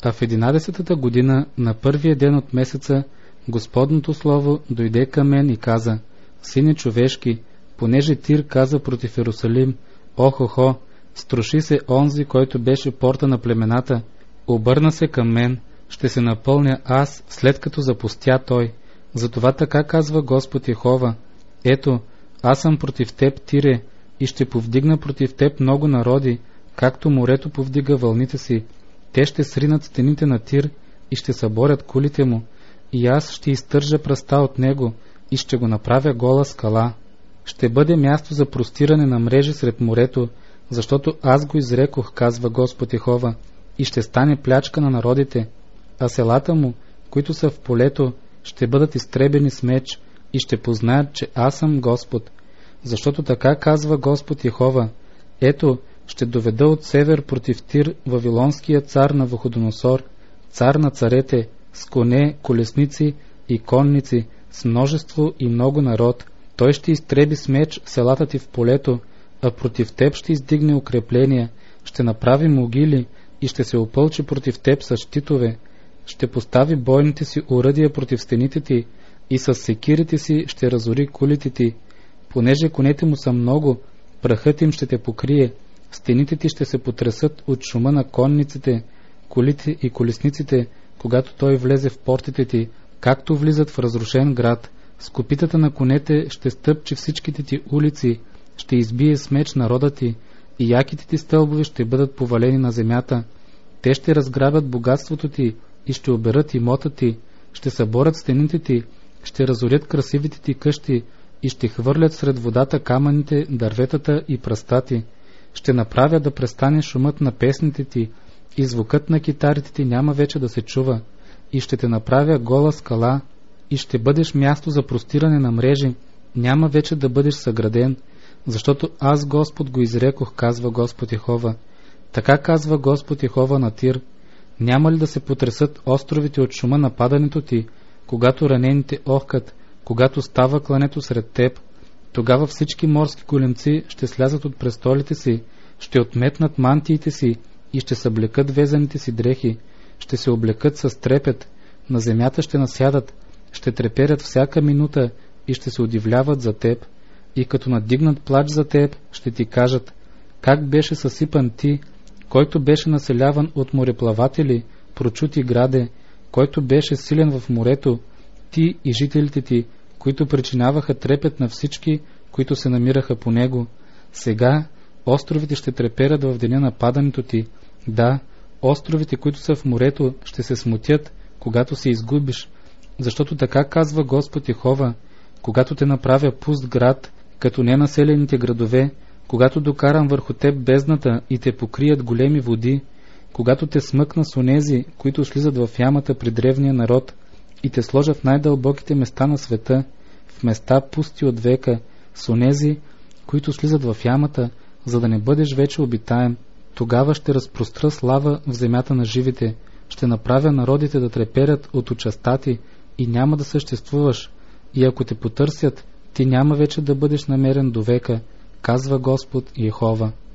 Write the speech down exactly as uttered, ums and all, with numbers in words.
А в единадесетата година, на първия ден от месеца, Господното слово дойде към мен и каза: Сине човешки, понеже Тир каза против Йерусалим: Охо-хо, струши се онзи, който беше порта на племената, обърна се към мен, ще се напълня аз, след като запустя той. Затова така казва Господ Йехова: ето, аз съм против теб, Тире, и ще повдигна против теб много народи, както морето повдига вълните си. Те ще сринат стените на Тир и ще съборят кулите му, и аз ще изтържа пръста от него и ще го направя гола скала. Ще бъде място за простиране на мрежи сред морето, защото аз го изрекох, казва Господ Йехова, и ще стане плячка на народите, а селата му, които са в полето, ще бъдат изтребени с меч и ще познаят, че аз съм Господ. Защото така казва Господ Йехова: ето, ще доведа от север против Тир вавилонския цар Навуходоносор, цар на царете, с коне, колесници и конници, с множество и много народ. Той ще изтреби с меч селата ти в полето, а против теб ще издигне укрепления, ще направи могили и ще се опълчи против теб с щитове, ще постави бойните си оръдия против стените ти и с секирите си ще разори кулите ти. Понеже конете му са много, прахът им ще те покрие, стените ти ще се потресат от шума на конниците, колите и колесниците, когато той влезе в портите ти, както влизат в разрушен град. С копитата на конете ще стъпчи всичките ти улици, ще избие с меч народа ти, и яките ти стълбове ще бъдат повалени на земята. Те ще разграбят богатството ти и ще оберат имота ти, ще съборят стените ти, ще разорят красивите ти къщи и ще хвърлят сред водата камъните, дърветата и пръста ти. Ще направя да престане шумът на песните ти и звукът на китарите ти няма вече да се чува, и ще те направя гола скала и ще бъдеш място за простиране на мрежи, няма вече да бъдеш съграден, защото аз Господ го изрекох, казва Господ Йехова. Така казва Господ Йехова на Тир: няма ли да се потресат островите от шума на падането ти, когато ранените охкат, когато става клането сред теб? Тогава всички морски големци ще слязат от престолите си, ще отметнат мантиите си и ще съблекат везаните си дрехи, ще се облекат с трепет, на земята ще насядат, ще треперят всяка минута и ще се удивляват за теб. И като надигнат плач за теб, ще ти кажат: как беше съсипан ти, който беше населяван от мореплаватели, прочути граде, който беше силен в морето, ти и жителите ти, които причиняваха трепет на всички, които се намираха по него. Сега островите ще треперят в деня на падането ти. Да, островите, които са в морето, ще се смутят, когато се изгубиш, защото така казва Господ Йехова: когато те направя пуст град, като ненаселените градове, когато докарам върху теб бездната и те покрият големи води, когато те смъкна с онези, които слизат в ямата при древния народ, и те сложа в най-дълбоките места на света, в места пусти от века, с онези, които слизат в ямата, за да не бъдеш вече обитаем, тогава ще разпростра слава в земята на живите, ще направя народите да треперят от участта ти и няма да съществуваш, и ако те потърсят, ти няма вече да бъдеш намерен до века, казва Господ Йехова.